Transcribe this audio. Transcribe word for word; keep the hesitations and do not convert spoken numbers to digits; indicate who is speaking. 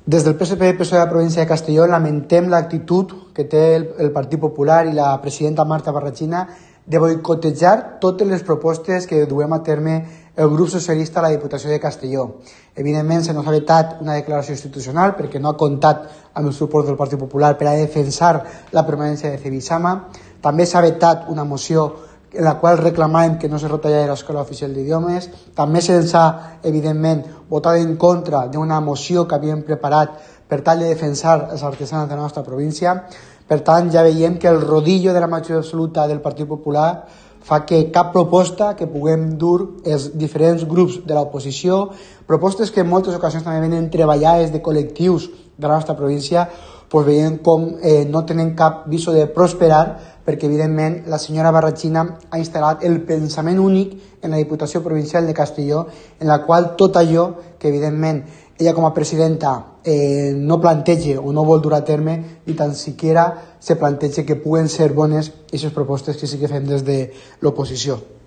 Speaker 1: Des del P S P i P S O E de la província de Castelló lamentem l'actitud que té el, el Partit Popular i la presidenta Marta Barrachina de boicotejar totes les propostes que duem a terme el grup socialista a la Diputació de Castelló. Evidentment, se nos ha vetat una declaració institucional perquè no ha comptat amb el suport del Partit Popular per a defensar la permanència de Cebisama. També s'ha vetat una moció en la qual reclamàvem que no se retallara l'Escola Oficial d'Idiomes. També se'ns ha, evidentment, votat en contra d'una moció que havíem preparat per tal de defensar els artesans de la nostra província. Per tant, ja veiem que el rodillo de la majoria absoluta del Partit Popular fa que cap proposta que puguem dur els diferents grups de l'oposició, propostes que en moltes ocasions també venen treballades de col·lectius de la nostra província, doncs veiem com eh, no tenen cap viso de prosperar, perquè evidentment la senyora Barrachina ha instal·lat el pensament únic en la Diputació Provincial de Castelló, en la qual tot allò que evidentment ella com a presidenta eh, no plantege o no vol dur a terme, ni tan siquiera se planteja que puguen ser bones aquestes propostes que sí que fem des de l'oposició.